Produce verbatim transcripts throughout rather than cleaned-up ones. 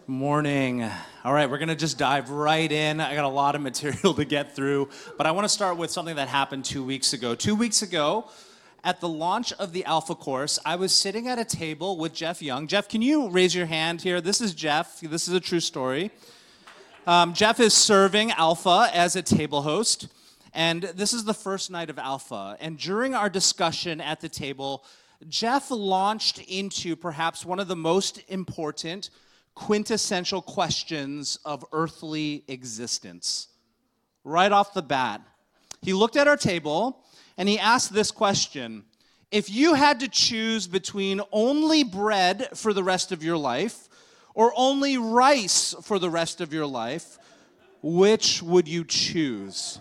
Morning. All right, we're going to just dive right in. I got a lot of material to get through, but I want to start with something that happened two weeks ago. Two weeks ago, at the launch of the Alpha course, I was sitting at a table with Jeff Young. Jeff, can you raise your hand here? This is Jeff. This is a true story. Um, Jeff is serving Alpha as a table host, and this is the first night of Alpha. And during our discussion at the table, Jeff launched into perhaps one of the most important quintessential questions of earthly existence. Right off the bat, he looked at our table and he asked this question: if you had to choose between only bread for the rest of your life or only rice for the rest of your life, which would you choose?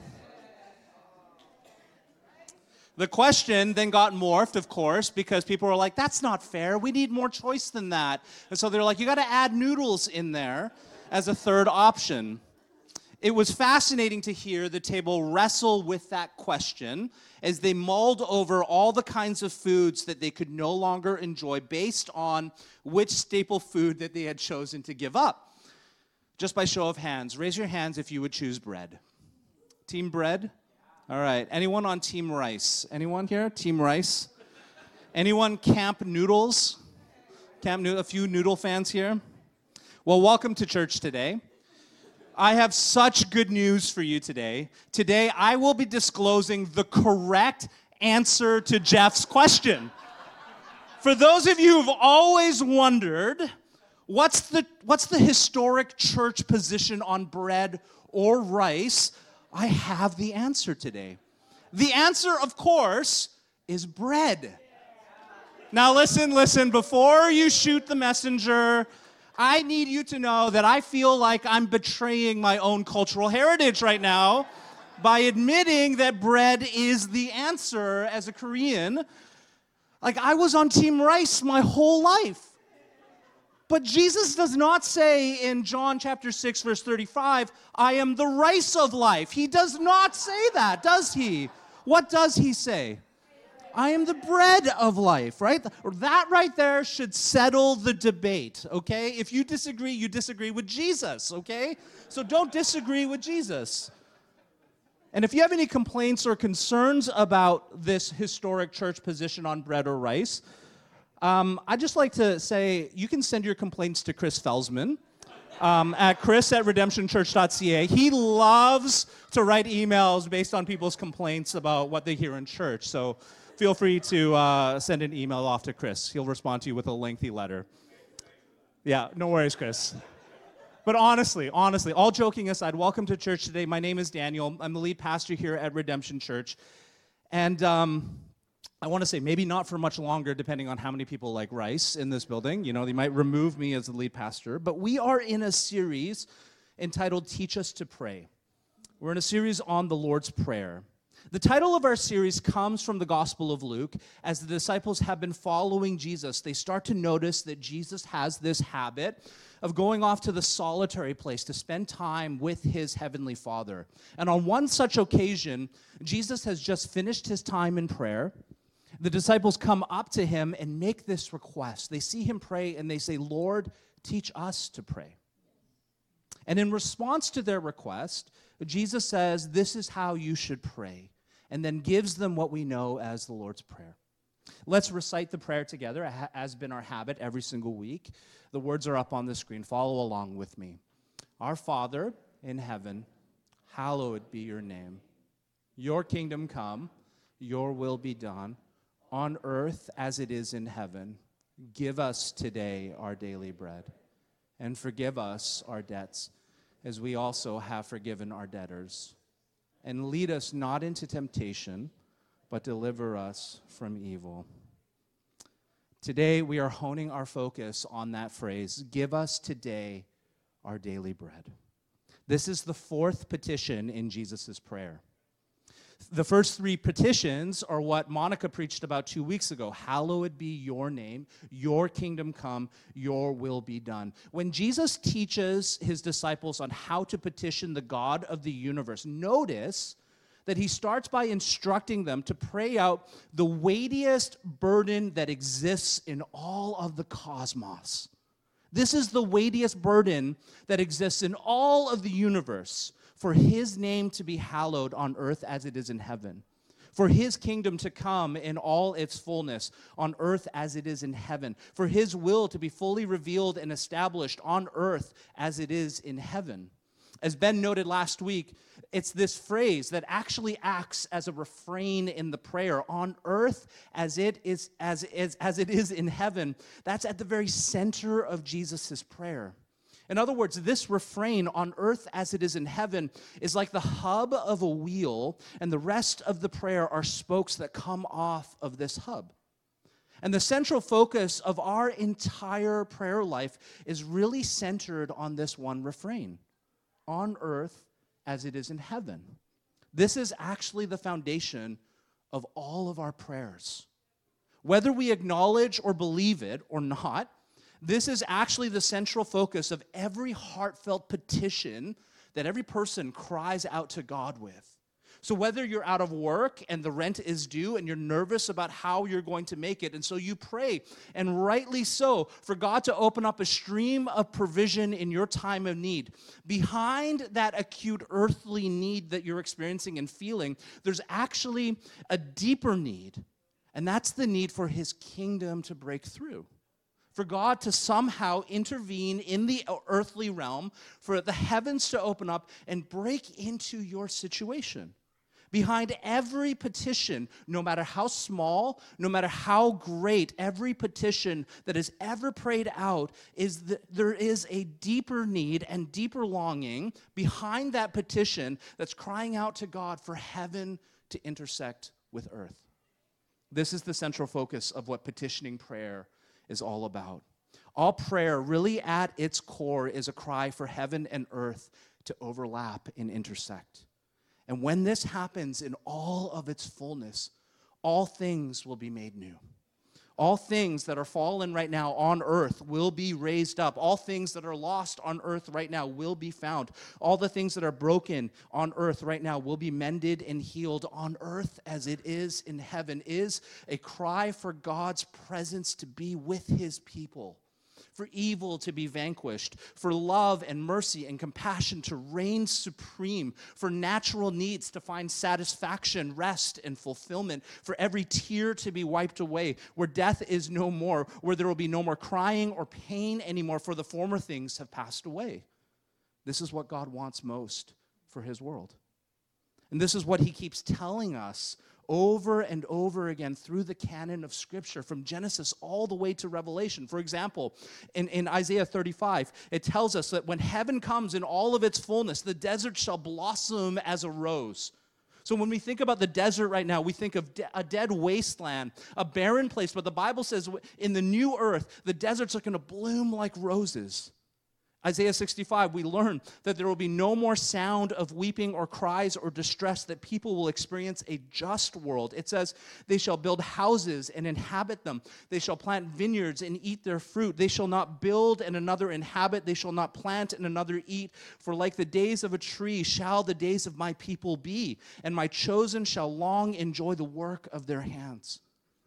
The question then got morphed, of course, because people were like, that's not fair. We need more choice than that. And so they're like, you got to add noodles in there as a third option. It was fascinating to hear the table wrestle with that question as they mulled over all the kinds of foods that they could no longer enjoy based on which staple food that they had chosen to give up. Just by show of hands, raise your hands if you would choose bread. Team bread? All right. Anyone on Team Rice? Anyone here? Team Rice? Anyone Camp Noodles? Camp Noodle, a few noodle fans here? Well, welcome to church today. I have such good news for you today. Today, I will be disclosing the correct answer to Jeff's question. For those of you who've always wondered, what's the, what's the historic church position on bread or rice? I have the answer today. The answer, of course, is bread. Now listen, listen, before you shoot the messenger, I need you to know that I feel like I'm betraying my own cultural heritage right now by admitting that bread is the answer as a Korean. Like, I was on Team Rice my whole life. But Jesus does not say in John chapter six, verse thirty-five, I am the rice of life. He does not say that, does he? What does he say? I am the bread of life, right? That right there should settle the debate, okay? If you disagree, you disagree with Jesus, okay? So don't disagree with Jesus. And if you have any complaints or concerns about this historic church position on bread or rice, Um, I'd just like to say you can send your complaints to Chris Felsman um, at chris at redemption church dot c a. He loves to write emails based on people's complaints about what they hear in church. So feel free to uh, send an email off to Chris. He'll respond to you with a lengthy letter. Yeah, no worries, Chris. But honestly, honestly, all joking aside, welcome to church today. My name is Daniel. I'm the lead pastor here at Redemption Church. And Um, I want to say maybe not for much longer, depending on how many people like rice in this building. You know, they might remove me as the lead pastor. But we are in a series entitled Teach Us to Pray. We're in a series on the Lord's Prayer. The title of our series comes from the Gospel of Luke. As the disciples have been following Jesus, they start to notice that Jesus has this habit of going off to the solitary place to spend time with his heavenly Father. And on one such occasion, Jesus has just finished his time in prayer. The disciples come up to him and make this request. They see him pray and they say, Lord, teach us to pray. And in response to their request, Jesus says, this is how you should pray, and then gives them what we know as the Lord's Prayer. Let's recite the prayer together, as has been our habit every single week. The words are up on the screen. Follow along with me. Our Father in heaven, hallowed be your name. Your kingdom come, your will be done, on earth as it is in heaven. Give us today our daily bread, and forgive us our debts, as we also have forgiven our debtors. And lead us not into temptation, but deliver us from evil. Today we are honing our focus on that phrase, give us today our daily bread. This is the fourth petition in Jesus' prayer. The first three petitions are what Monica preached about two weeks ago. Hallowed be your name, your kingdom come, your will be done. When Jesus teaches his disciples on how to petition the God of the universe, notice that he starts by instructing them to pray out the weightiest burden that exists in all of the cosmos. This is the weightiest burden that exists in all of the universe, for his name to be hallowed on earth as it is in heaven, for his kingdom to come in all its fullness on earth as it is in heaven, for his will to be fully revealed and established on earth as it is in heaven. As Ben noted last week, it's this phrase that actually acts as a refrain in the prayer, on earth as it is as, as, as it is in heaven. That's at the very center of Jesus' prayer. In other words, this refrain, on earth as it is in heaven, is like the hub of a wheel, and the rest of the prayer are spokes that come off of this hub. And the central focus of our entire prayer life is really centered on this one refrain, on earth as it is in heaven. This is actually the foundation of all of our prayers. Whether we acknowledge or believe it or not, this is actually the central focus of every heartfelt petition that every person cries out to God with. So whether you're out of work and the rent is due and you're nervous about how you're going to make it, and so you pray, and rightly so, for God to open up a stream of provision in your time of need. Behind that acute earthly need that you're experiencing and feeling, there's actually a deeper need, and that's the need for his kingdom to break through. For God to somehow intervene in the earthly realm, for the heavens to open up and break into your situation. Behind every petition, no matter how small, no matter how great, every petition that is ever prayed out, is that there is a deeper need and deeper longing behind that petition that's crying out to God for heaven to intersect with earth. This is the central focus of what petitioning prayer is all about. All prayer, really at its core, is a cry for heaven and earth to overlap and intersect. And when this happens in all of its fullness, all things will be made new. All things that are fallen right now on earth will be raised up. All things that are lost on earth right now will be found. All the things that are broken on earth right now will be mended and healed on earth as it is in heaven. Is a cry for God's presence to be with his people, for evil to be vanquished, for love and mercy and compassion to reign supreme, for natural needs to find satisfaction, rest, and fulfillment, for every tear to be wiped away, where death is no more, where there will be no more crying or pain anymore, for the former things have passed away. This is what God wants most for his world. And this is what he keeps telling us over and over again through the canon of Scripture, from Genesis all the way to Revelation. For example, in, in Isaiah thirty-five, it tells us that when heaven comes in all of its fullness, the desert shall blossom as a rose. So when we think about the desert right now, we think of de- a dead wasteland, a barren place, but the Bible says in the new earth, the deserts are going to bloom like roses. Isaiah sixty-five, we learn that there will be no more sound of weeping or cries or distress, that people will experience a just world. It says, they shall build houses and inhabit them. They shall plant vineyards and eat their fruit. They shall not build and another inhabit. They shall not plant and another eat. For like the days of a tree shall the days of my people be, and my chosen shall long enjoy the work of their hands.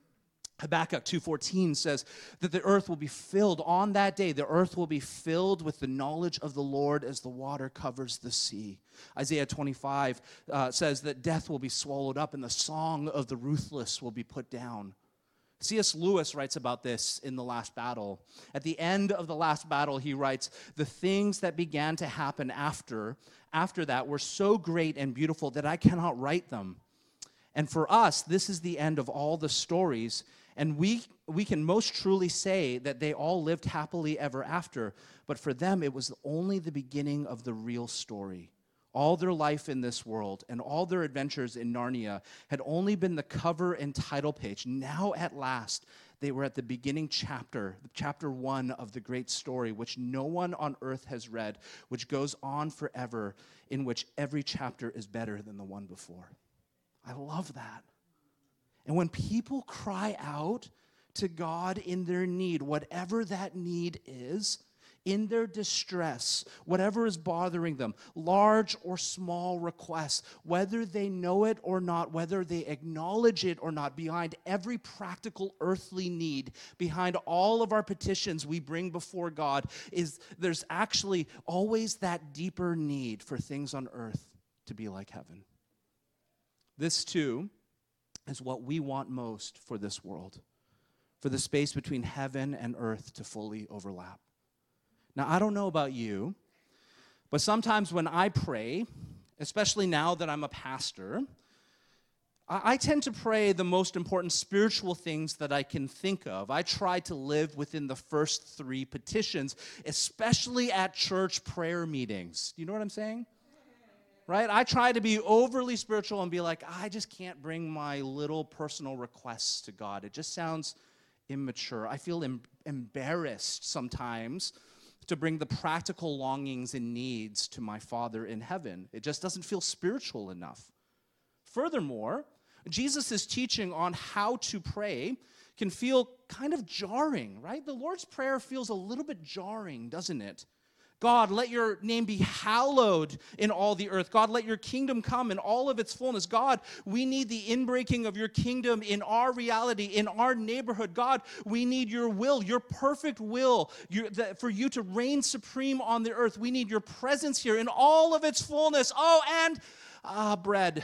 Habakkuk two fourteen says that the earth will be filled on that day. The earth will be filled with the knowledge of the Lord as the water covers the sea. Isaiah twenty-five uh, says that death will be swallowed up and the song of the ruthless will be put down. C S Lewis writes about this in The Last Battle. At the end of The Last Battle, he writes, the things that began to happen after, after that were so great and beautiful that I cannot write them. And for us, this is the end of all the stories. And we we can most truly say that they all lived happily ever after, but for them it was only the beginning of the real story. All their life in this world and all their adventures in Narnia had only been the cover and title page. Now at last, they were at the beginning chapter, chapter one of the great story, which no one on earth has read, which goes on forever, in which every chapter is better than the one before. I love that. And when people cry out to God in their need, whatever that need is, in their distress, whatever is bothering them, large or small requests, whether they know it or not, whether they acknowledge it or not, behind every practical earthly need, behind all of our petitions we bring before God, is there's actually always that deeper need for things on earth to be like heaven. This too is what we want most for this world, for the space between heaven and earth to fully overlap. Now, I don't know about you, but sometimes when I pray, especially now that I'm a pastor, I, I tend to pray the most important spiritual things that I can think of. I try to live within the first three petitions, especially at church prayer meetings. Do you know what I'm saying? Right? I try to be overly spiritual and be like, I just can't bring my little personal requests to God. It just sounds immature. I feel em- embarrassed sometimes to bring the practical longings and needs to my Father in heaven. It just doesn't feel spiritual enough. Furthermore, Jesus' teaching on how to pray can feel kind of jarring, right? The Lord's Prayer feels a little bit jarring, doesn't it? God, let your name be hallowed in all the earth. God, let your kingdom come in all of its fullness. God, we need the inbreaking of your kingdom in our reality, in our neighborhood. God, we need your will, your perfect will, your, the, for you to reign supreme on the earth. We need your presence here in all of its fullness. Oh, and ah, bread.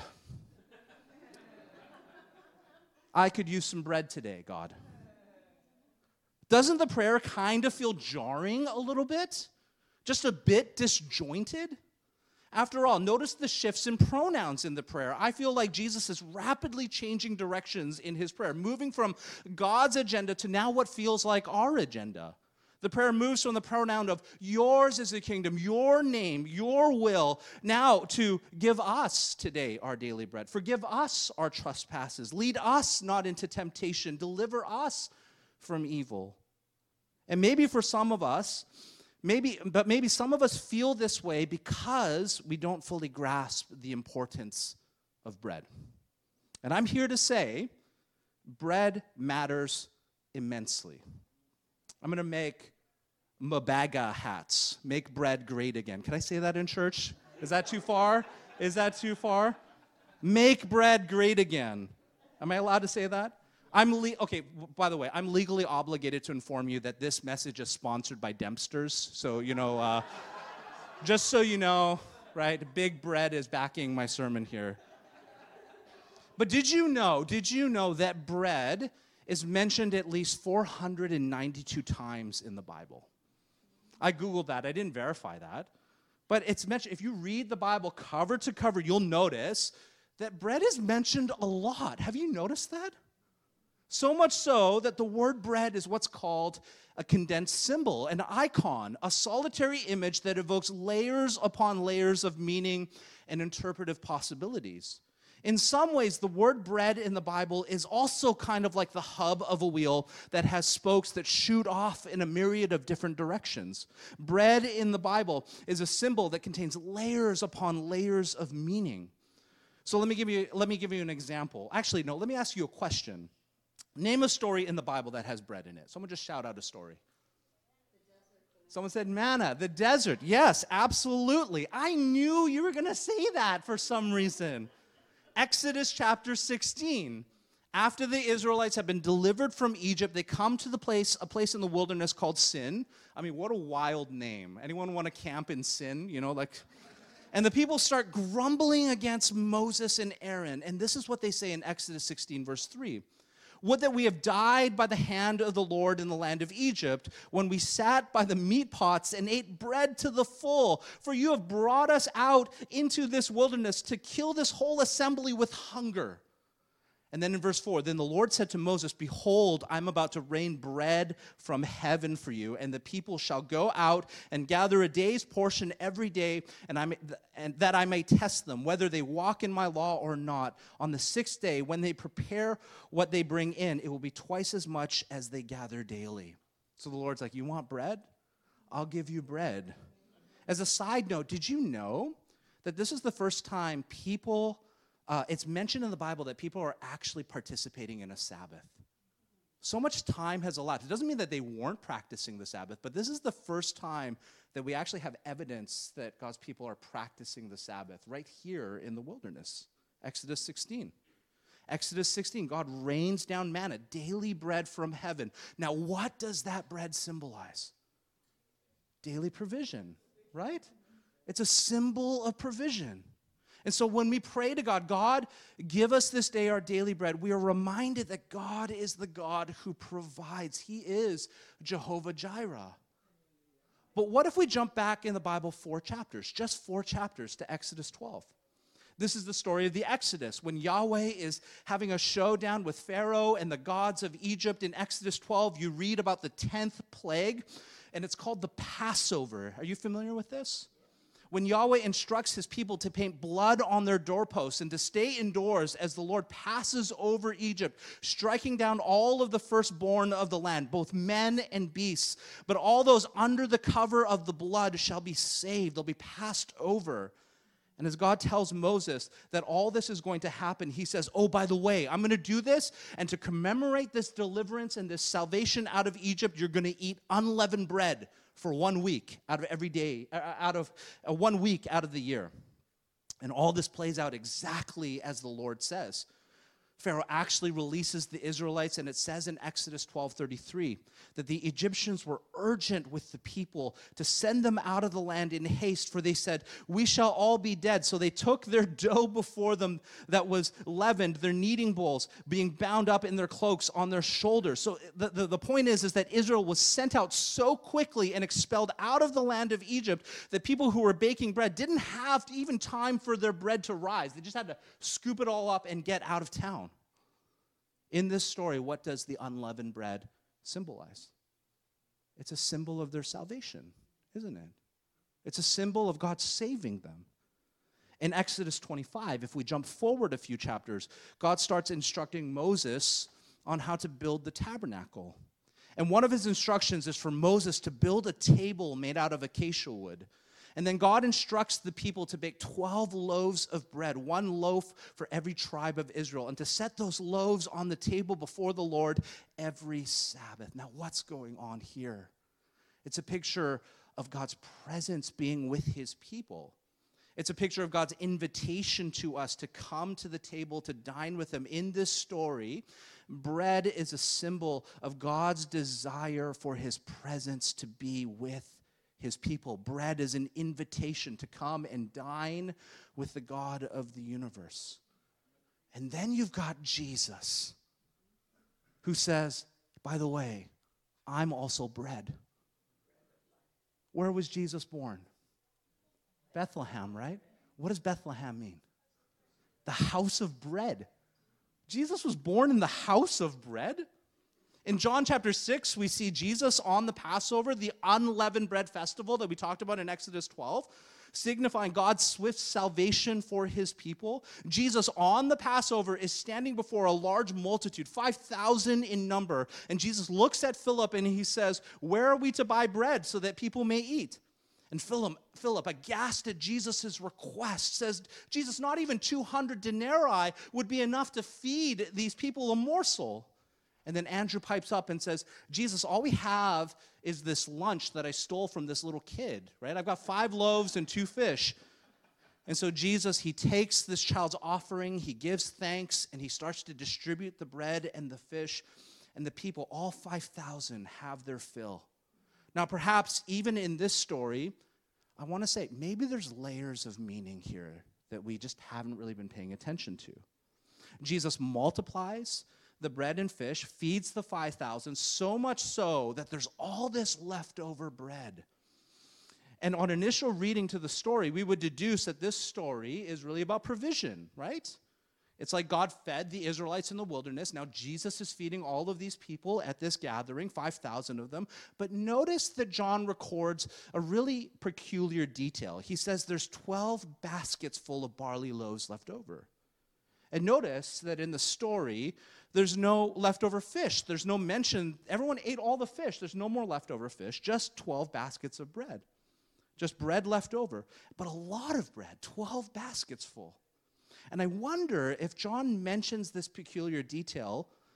I could use some bread today, God. Doesn't the prayer kind of feel jarring a little bit? Just a bit disjointed? After all, notice the shifts in pronouns in the prayer. I feel like Jesus is rapidly changing directions in his prayer, moving from God's agenda to now what feels like our agenda. The prayer moves from the pronoun of yours is the kingdom, your name, your will, now to give us today our daily bread. Forgive us our trespasses. Lead us not into temptation. Deliver us from evil. And maybe for some of us, Maybe, but maybe some of us feel this way because we don't fully grasp the importance of bread. And I'm here to say, bread matters immensely. I'm going to make Mabaga hats, make bread great again. Can I say that in church? Is that too far? Is that too far? Make bread great again. Am I allowed to say that? I'm le- okay, by the way, I'm legally obligated to inform you that this message is sponsored by Dempster's. So, you know, uh, just so you know, right, Big Bread is backing my sermon here. But did you know, did you know that bread is mentioned at least four hundred ninety-two times in the Bible? I Googled that. I didn't verify that. But it's mentioned, if you read the Bible cover to cover, you'll notice that bread is mentioned a lot. Have you noticed that? So much so that the word bread is what's called a condensed symbol, an icon, a solitary image that evokes layers upon layers of meaning and interpretive possibilities. In some ways, the word bread in the Bible is also kind of like the hub of a wheel that has spokes that shoot off in a myriad of different directions. Bread in the Bible is a symbol that contains layers upon layers of meaning. So let me give you, let me give you an example. Actually, no, let me ask you a question. Name a story in the Bible that has bread in it. Someone just shout out a story. Someone said manna, the desert. Yes, absolutely. I knew you were going to say that for some reason. Exodus chapter sixteen. After the Israelites have been delivered from Egypt, they come to the place, a place in the wilderness called Sin. I mean, what a wild name. Anyone want to camp in Sin? You know, like... And the people start grumbling against Moses and Aaron. And this is what they say in Exodus sixteen, verse three. Would that we have died by the hand of the Lord in the land of Egypt, when we sat by the meat pots and ate bread to the full. For you have brought us out into this wilderness to kill this whole assembly with hunger. And then in verse four, then the Lord said to Moses, behold, I'm about to rain bread from heaven for you, and the people shall go out and gather a day's portion every day, and, I may, and that I may test them, whether they walk in my law or not. On the sixth day, when they prepare what they bring in, it will be twice as much as they gather daily. So the Lord's like, you want bread? I'll give you bread. As a side note, did you know that this is the first time people... Uh, it's mentioned in the Bible that people are actually participating in a Sabbath. So much time has elapsed. It doesn't mean that they weren't practicing the Sabbath, but this is the first time that we actually have evidence that God's people are practicing the Sabbath right here in the wilderness. Exodus sixteen. Exodus sixteen, God rains down manna, daily bread from heaven. Now, what does that bread symbolize? Daily provision, right? It's a symbol of provision. And so when we pray to God, God, give us this day our daily bread, we are reminded that God is the God who provides. He is Jehovah Jireh. But what if we jump back in the Bible four chapters, just four chapters to Exodus twelve? This is the story of the Exodus, when Yahweh is having a showdown with Pharaoh and the gods of Egypt. In Exodus twelve, you read about the tenth plague, and it's called the Passover. Are you familiar with this? When Yahweh instructs his people to paint blood on their doorposts and to stay indoors as the Lord passes over Egypt, striking down all of the firstborn of the land, both men and beasts. But all those under the cover of the blood shall be saved. They'll be passed over. And as God tells Moses that all this is going to happen, he says, oh, by the way, I'm going to do this, and to commemorate this deliverance and this salvation out of Egypt, you're going to eat unleavened bread for one week out of every day, out of uh, one week out of the year. And all this plays out exactly as the Lord says. Pharaoh actually releases the Israelites, and it says in Exodus twelve thirty-three that the Egyptians were urgent with the people to send them out of the land in haste, for they said, we shall all be dead. So they took their dough before them that was leavened, their kneading bowls being bound up in their cloaks on their shoulders. So the, the, the point is, is that Israel was sent out so quickly and expelled out of the land of Egypt that people who were baking bread didn't have even time for their bread to rise. They just had to scoop it all up and get out of town. In this story, what does the unleavened bread symbolize? It's a symbol of their salvation, isn't it? It's a symbol of God saving them. In Exodus twenty-five, if we jump forward a few chapters, God starts instructing Moses on how to build the tabernacle. And one of his instructions is for Moses to build a table made out of acacia wood. And then God instructs the people to bake twelve loaves of bread, one loaf for every tribe of Israel, and to set those loaves on the table before the Lord every Sabbath. Now, what's going on here? It's a picture of God's presence being with his people. It's a picture of God's invitation to us to come to the table to dine with him. In this story, bread is a symbol of God's desire for his presence to be with his people. Bread is an invitation to come and dine with the God of the universe. And then you've got Jesus, who says, by the way, I'm also bread. Where was Jesus born? Bethlehem, right? What does Bethlehem mean? The house of bread. Jesus was born in the house of bread? In John chapter six, we see Jesus on the Passover, the unleavened bread festival that we talked about in Exodus twelve, signifying God's swift salvation for his people. Jesus on the Passover is standing before a large multitude, five thousand in number, and Jesus looks at Philip and he says, where are we to buy bread so that people may eat? And Philip, Philip, aghast at Jesus' request, says, Jesus, not even two hundred denarii would be enough to feed these people a morsel. And then Andrew pipes up and says, Jesus, all we have is this lunch that I stole from this little kid, right? I've got five loaves and two fish. And so Jesus, he takes this child's offering, he gives thanks, and he starts to distribute the bread and the fish. And the people, all five thousand, have their fill. Now, perhaps even in this story, I want to say maybe there's layers of meaning here that we just haven't really been paying attention to. Jesus multiplies the bread and fish, feeds the five thousand, so much so that there's all this leftover bread. And on initial reading to the story, we would deduce that this story is really about provision, right? It's like God fed the Israelites in the wilderness. Now Jesus is feeding all of these people at this gathering, five thousand of them. But notice that John records a really peculiar detail. He says there's twelve baskets full of barley loaves left over. And notice that in the story, there's no leftover fish. There's no mention. Everyone ate all the fish. There's no more leftover fish, just twelve baskets of bread. Just bread left over. But a lot of bread, twelve baskets full. And I wonder if John mentions this peculiar detail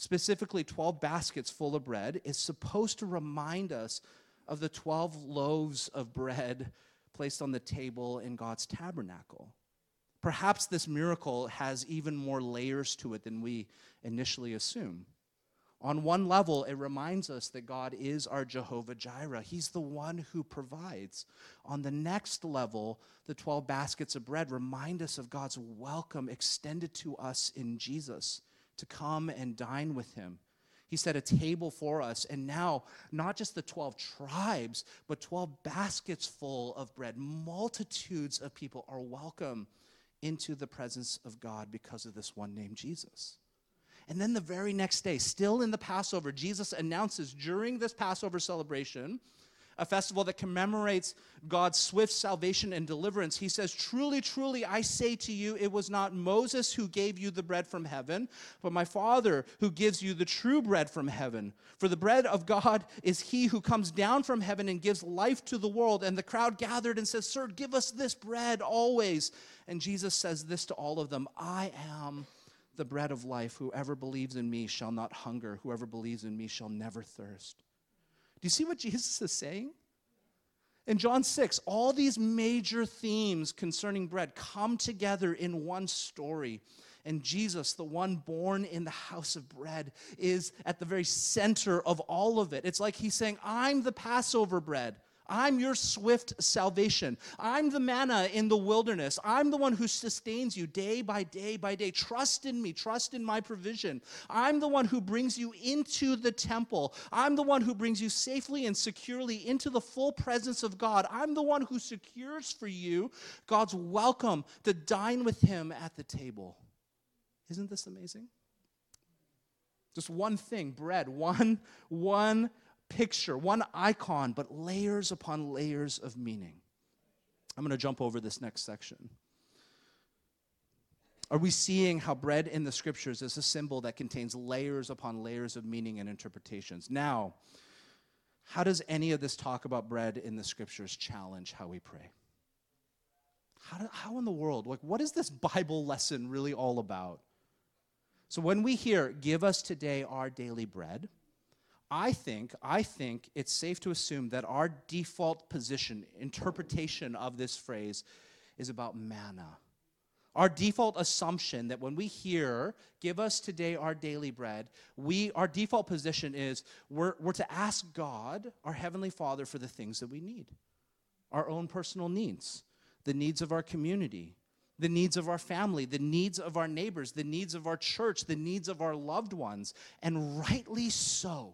specifically twelve baskets full of bread, is supposed to remind us of the twelve loaves of bread placed on the table in God's tabernacle. Perhaps this miracle has even more layers to it than we initially assume. On one level, it reminds us that God is our Jehovah Jireh. He's the one who provides. On the next level, the twelve baskets of bread remind us of God's welcome extended to us in Jesus to come and dine with him. He set a table for us, and now not just the twelve tribes, but twelve baskets full of bread. Multitudes of people are welcome into the presence of God because of this one named Jesus. And then the very next day, still in the Passover, Jesus announces during this Passover celebration, a festival that commemorates God's swift salvation and deliverance, he says, "Truly, truly, I say to you, it was not Moses who gave you the bread from heaven, but my Father who gives you the true bread from heaven. For the bread of God is he who comes down from heaven and gives life to the world." And the crowd gathered and says, "Sir, give us this bread always." And Jesus says this to all of them, "I am the bread of life. Whoever believes in me shall not hunger. Whoever believes in me shall never thirst." Do you see what Jesus is saying? In John six, all these major themes concerning bread come together in one story. And Jesus, the one born in the house of bread, is at the very center of all of it. It's like he's saying, I'm the Passover bread. I'm your swift salvation. I'm the manna in the wilderness. I'm the one who sustains you day by day by day. Trust in me. Trust in my provision. I'm the one who brings you into the temple. I'm the one who brings you safely and securely into the full presence of God. I'm the one who secures for you God's welcome to dine with him at the table. Isn't this amazing? Just one thing, bread, one, one picture, one icon, but layers upon layers of meaning. I'm going to jump over this next section. Are we seeing how bread in the scriptures is a symbol that contains layers upon layers of meaning and interpretations? Now, how does any of this talk about bread in the scriptures challenge how we pray? How, do, how in the world? Like, what is this Bible lesson really all about? So when we hear, "Give us today our daily bread," I think, I think it's safe to assume that our default position, interpretation of this phrase is about manna. Our default assumption that when we hear, "Give us today our daily bread," we, our default position is we're, we're to ask God, our Heavenly Father, for the things that we need. Our own personal needs, the needs of our community, the needs of our family, the needs of our neighbors, the needs of our church, the needs of our loved ones, and rightly so.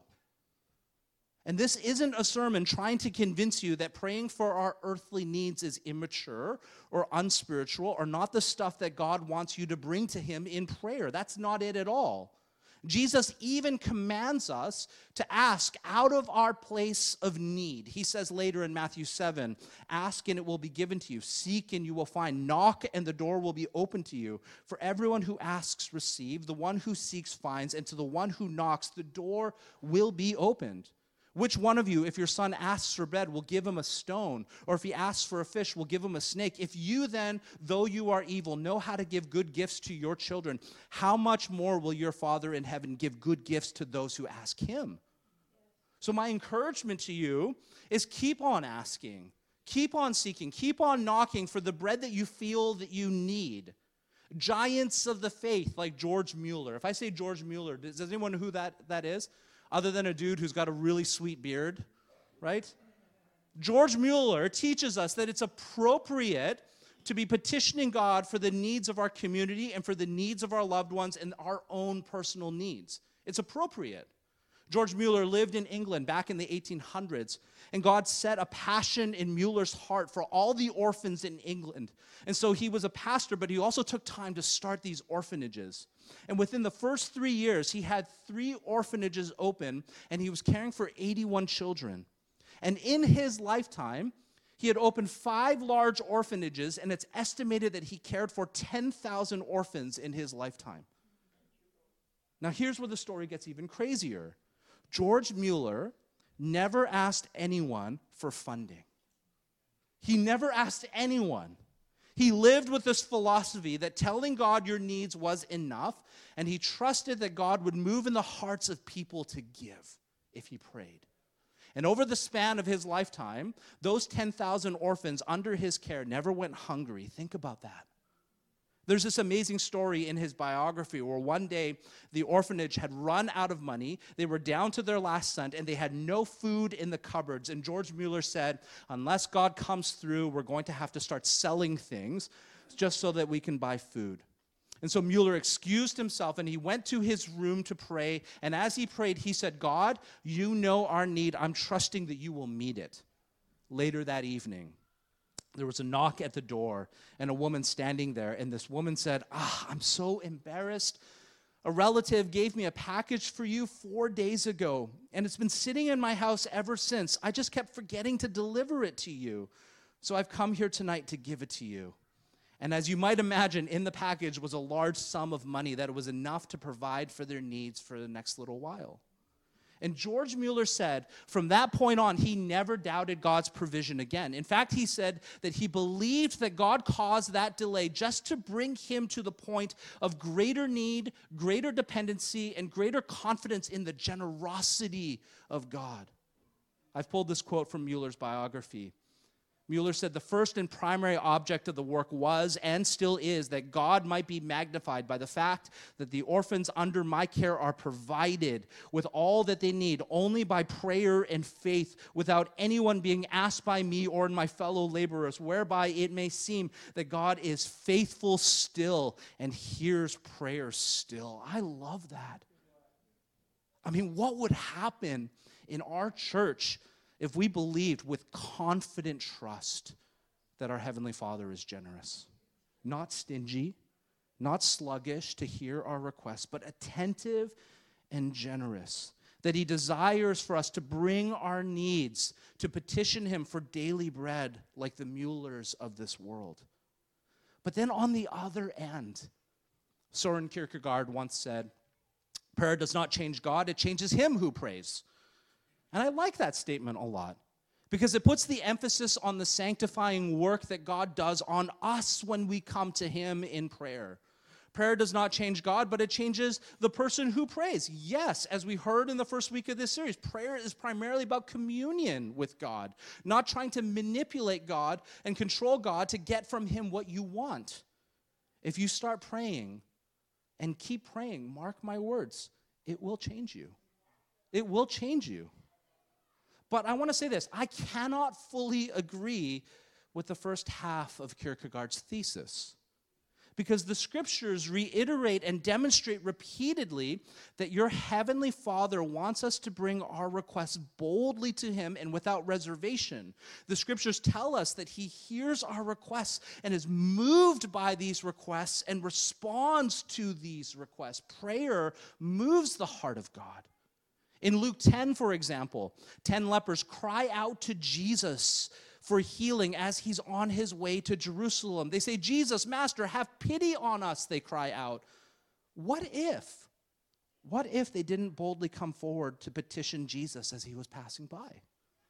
And this isn't a sermon trying to convince you that praying for our earthly needs is immature or unspiritual or not the stuff that God wants you to bring to him in prayer. That's not it at all. Jesus even commands us to ask out of our place of need. He says later in Matthew seven, "Ask and it will be given to you. Seek and you will find. Knock and the door will be open to you. For everyone who asks receives, the one who seeks finds, and to the one who knocks the door will be opened. Which one of you, if your son asks for bread, will give him a stone? Or if he asks for a fish, will give him a snake? If you then, though you are evil, know how to give good gifts to your children, how much more will your Father in heaven give good gifts to those who ask him?" So my encouragement to you is keep on asking, keep on seeking, keep on knocking for the bread that you feel that you need. Giants of the faith like George Mueller. If I say George Mueller, does anyone know who that, that is? Other than a dude who's got a really sweet beard, right? George Mueller teaches us that it's appropriate to be petitioning God for the needs of our community and for the needs of our loved ones and our own personal needs. It's appropriate. George Mueller lived in England back in the eighteen hundreds, and God set a passion in Mueller's heart for all the orphans in England. And so he was a pastor, but he also took time to start these orphanages. And within the first three years, he had three orphanages open, and he was caring for eighty-one children. And in his lifetime, he had opened five large orphanages, and it's estimated that he cared for ten thousand orphans in his lifetime. Now, here's where the story gets even crazier. George Mueller never asked anyone for funding. He never asked anyone. He lived with this philosophy that telling God your needs was enough, and he trusted that God would move in the hearts of people to give if he prayed. And over the span of his lifetime, those ten thousand orphans under his care never went hungry. Think about that. There's this amazing story in his biography where one day the orphanage had run out of money. They were down to their last cent and they had no food in the cupboards. And George Mueller said, unless God comes through, we're going to have to start selling things just so that we can buy food. And so Mueller excused himself and he went to his room to pray. And as he prayed, he said, God, you know our need. I'm trusting that you will meet it. Later that evening, there was a knock at the door and a woman standing there. And this woman said, ah, I'm so embarrassed. A relative gave me a package for you four days ago, and it's been sitting in my house ever since. I just kept forgetting to deliver it to you. So I've come here tonight to give it to you. And as you might imagine, in the package was a large sum of money that was enough to provide for their needs for the next little while. And George Mueller said, from that point on, he never doubted God's provision again. In fact, he said that he believed that God caused that delay just to bring him to the point of greater need, greater dependency, and greater confidence in the generosity of God. I've pulled this quote from Mueller's biography. Mueller said, the first and primary object of the work was and still is that God might be magnified by the fact that the orphans under my care are provided with all that they need only by prayer and faith, without anyone being asked by me or my fellow laborers, whereby it may seem that God is faithful still and hears prayer still. I love that. I mean, what would happen in our church if we believed with confident trust that our Heavenly Father is generous, not stingy, not sluggish to hear our requests, but attentive and generous, that he desires for us to bring our needs, to petition him for daily bread like the Muellers of this world. But then on the other end, Soren Kierkegaard once said, prayer does not change God, it changes him who prays. And I like that statement a lot because it puts the emphasis on the sanctifying work that God does on us when we come to him in prayer. Prayer does not change God, but it changes the person who prays. Yes, as we heard in the first week of this series, prayer is primarily about communion with God, not trying to manipulate God and control God to get from him what you want. If you start praying and keep praying, mark my words, it will change you. It will change you. But I want to say this, I cannot fully agree with the first half of Kierkegaard's thesis, because the scriptures reiterate and demonstrate repeatedly that your heavenly Father wants us to bring our requests boldly to him and without reservation. The scriptures tell us that he hears our requests and is moved by these requests and responds to these requests. Prayer moves the heart of God. In Luke ten, for example, ten lepers cry out to Jesus for healing as he's on his way to Jerusalem. They say, Jesus, Master, have pity on us, they cry out. What if, what if they didn't boldly come forward to petition Jesus as he was passing by?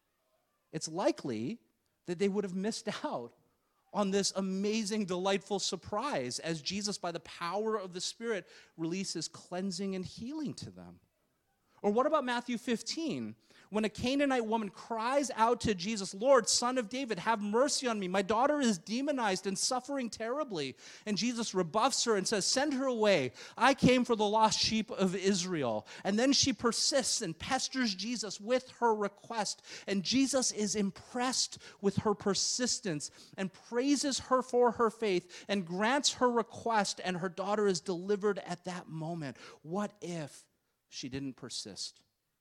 It's likely that they would have missed out on this amazing, delightful surprise as Jesus, by the power of the Spirit, releases cleansing and healing to them. Or what about Matthew fifteen, when a Canaanite woman cries out to Jesus, Lord, Son of David, have mercy on me. My daughter is demonized and suffering terribly. And Jesus rebuffs her and says, send her away. I came for the lost sheep of Israel. And then she persists and pesters Jesus with her request. And Jesus is impressed with her persistence and praises her for her faith and grants her request, and her daughter is delivered at that moment. What if she didn't persist?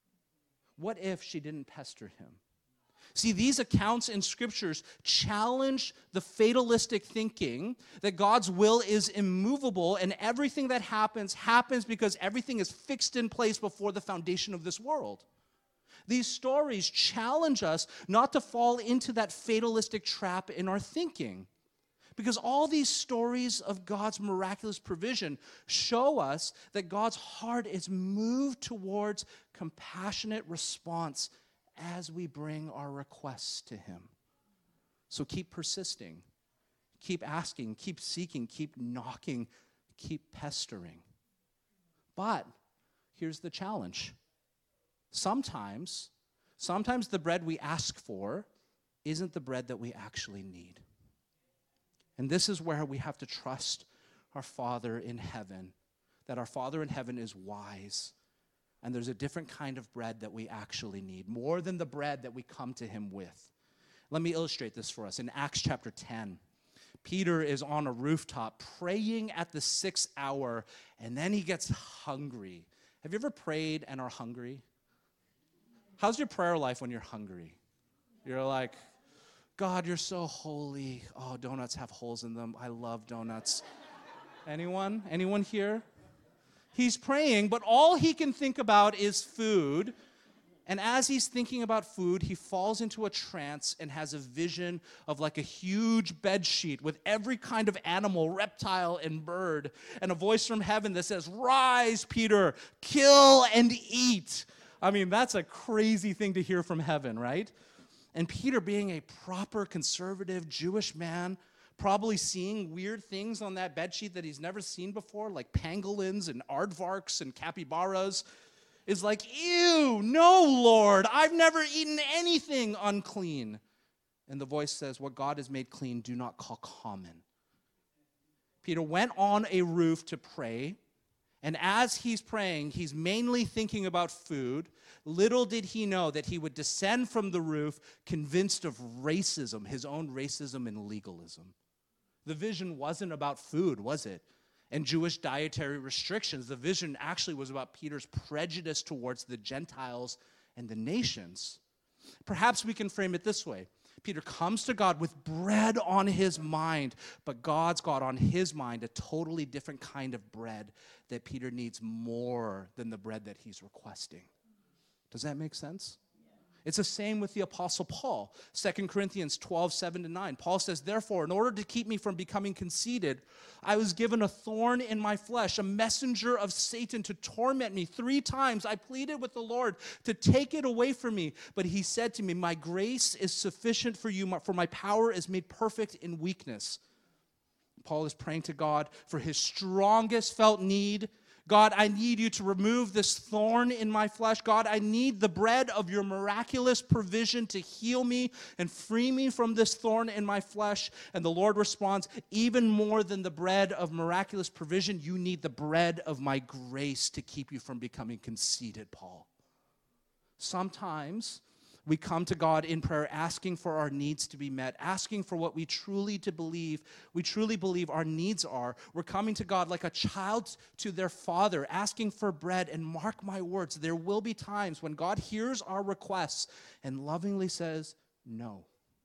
What if she didn't pester him? See, these accounts in scriptures challenge the fatalistic thinking that God's will is immovable and everything that happens, happens because everything is fixed in place before the foundation of this world. These stories challenge us not to fall into that fatalistic trap in our thinking. Because all these stories of God's miraculous provision show us that God's heart is moved towards compassionate response as we bring our requests to him. So keep persisting. Keep asking, keep seeking, keep knocking, keep pestering. But here's the challenge. Sometimes, sometimes the bread we ask for isn't the bread that we actually need. And this is where we have to trust our Father in heaven, that our Father in heaven is wise, and there's a different kind of bread that we actually need, more than the bread that we come to him with. Let me illustrate this for us. In Acts chapter ten, Peter is on a rooftop praying at the sixth hour, and then he gets hungry. Have you ever prayed and are hungry? How's your prayer life when you're hungry? You're like, God, you're so holy. Oh, donuts have holes in them. I love donuts. Anyone? Anyone here? He's praying, but all he can think about is food. And as he's thinking about food, he falls into a trance and has a vision of like a huge bed sheet with every kind of animal, reptile, and bird, and a voice from heaven that says, "Rise, Peter, kill and eat." I mean, that's a crazy thing to hear from heaven, right? And Peter, being a proper conservative Jewish man, probably seeing weird things on that bedsheet that he's never seen before, like pangolins and aardvarks and capybaras, is like, ew, no, Lord, I've never eaten anything unclean. And the voice says, what God has made clean, do not call common. Peter went on a roof to pray, and as he's praying, he's mainly thinking about food. Little did he know that he would descend from the roof convinced of racism, his own racism and legalism. The vision wasn't about food, was it? And Jewish dietary restrictions. The vision actually was about Peter's prejudice towards the Gentiles and the nations. Perhaps we can frame it this way. Peter comes to God with bread on his mind, but God's got on his mind a totally different kind of bread that Peter needs more than the bread that he's requesting. Does that make sense? It's the same with the Apostle Paul. Second Corinthians twelve, seven to nine. Paul says, therefore, in order to keep me from becoming conceited, I was given a thorn in my flesh, a messenger of Satan to torment me. Three times I pleaded with the Lord to take it away from me. But he said to me, my grace is sufficient for you, for my power is made perfect in weakness. Paul is praying to God for his strongest felt need. God, I need you to remove this thorn in my flesh. God, I need the bread of your miraculous provision to heal me and free me from this thorn in my flesh. And the Lord responds, even more than the bread of miraculous provision, you need the bread of my grace to keep you from becoming conceited, Paul. Sometimes we come to God in prayer asking for our needs to be met, asking for what we truly to believe, we truly believe our needs are. We're coming to God like a child to their father, asking for bread. And mark my words, there will be times when God hears our requests and lovingly says, no.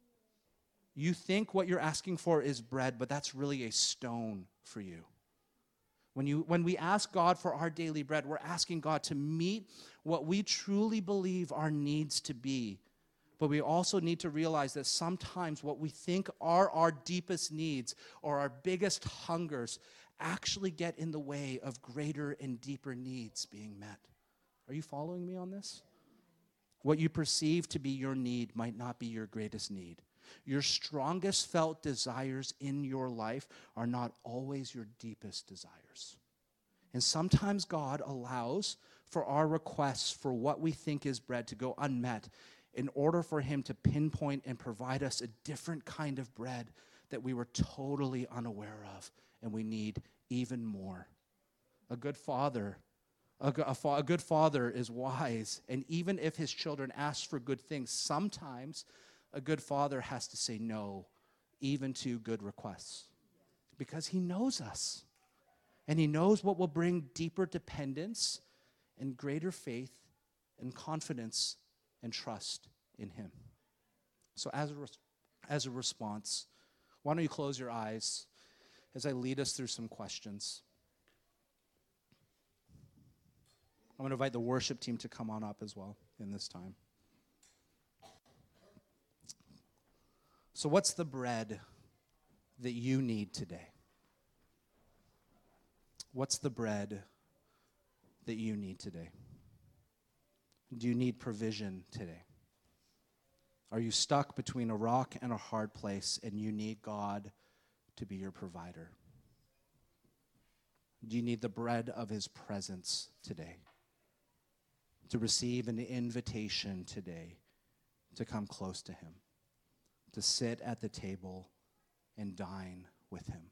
You think what you're asking for is bread, but that's really a stone for you. When you when we ask God for our daily bread, we're asking God to meet what we truly believe our needs to be. But we also need to realize that sometimes what we think are our deepest needs or our biggest hungers actually get in the way of greater and deeper needs being met. Are you following me on this? What you perceive to be your need might not be your greatest need. Your strongest felt desires in your life are not always your deepest desires. And sometimes God allows for our requests for what we think is bread to go unmet in order for him to pinpoint and provide us a different kind of bread that we were totally unaware of and we need even more. A good father, a, a, fa- a good father is wise, and even if his children ask for good things, sometimes a good father has to say no, even to good requests, because he knows us, and he knows what will bring deeper dependence and greater faith and confidence and trust in him. So as a, res- as a response, why don't you close your eyes as I lead us through some questions. I'm going to invite the worship team to come on up as well in this time. So what's the bread that you need today? What's the bread that you need today? Do you need provision today? Are you stuck between a rock and a hard place and you need God to be your provider? Do you need the bread of his presence today? To receive an invitation today to come close to him, to sit at the table and dine with him?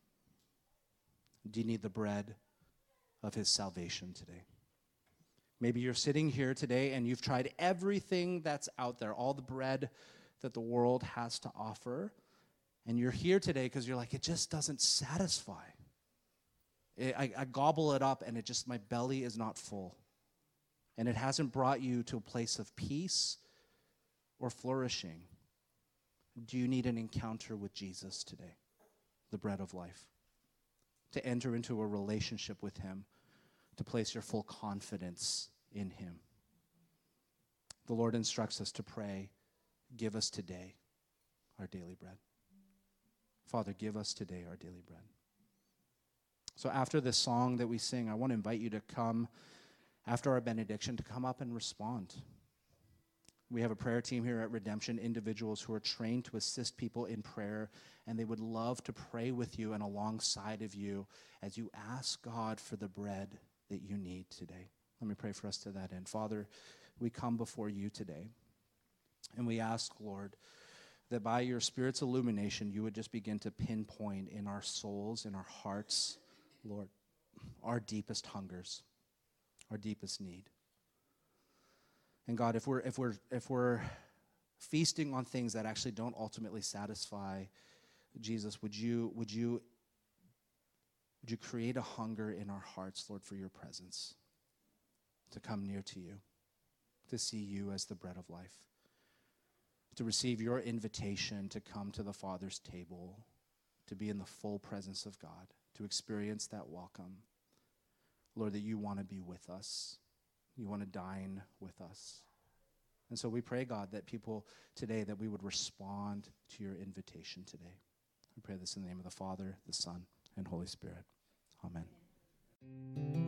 Do you need the bread of his salvation today? Maybe you're sitting here today and you've tried everything that's out there, all the bread that the world has to offer, and you're here today because you're like, it just doesn't satisfy. It, I, I gobble it up and it just, my belly is not full. And it hasn't brought you to a place of peace or flourishing. Do you need an encounter with Jesus today, the bread of life? To enter into a relationship with him, to place your full confidence in him. The Lord instructs us to pray, give us today our daily bread. Father, give us today our daily bread. So after this song that we sing, I want to invite you to come, after our benediction, to come up and respond. We have a prayer team here at Redemption, individuals who are trained to assist people in prayer, and they would love to pray with you and alongside of you as you ask God for the bread that you need today. Let me pray for us to that end. Father, we come before you today, and we ask, Lord, that by your Spirit's illumination, you would just begin to pinpoint in our souls, in our hearts, Lord, our deepest hungers, our deepest need. And God, if we're if we're if we're feasting on things that actually don't ultimately satisfy, Jesus, would you would you would you create a hunger in our hearts, Lord, for your presence, to come near to you, to see you as the bread of life, to receive your invitation to come to the Father's table, to be in the full presence of God, to experience that welcome. Lord, that you want to be with us. You want to dine with us. And so we pray, God, that people today, that we would respond to your invitation today. We pray this in the name of the Father, the Son, and Holy Spirit. Amen.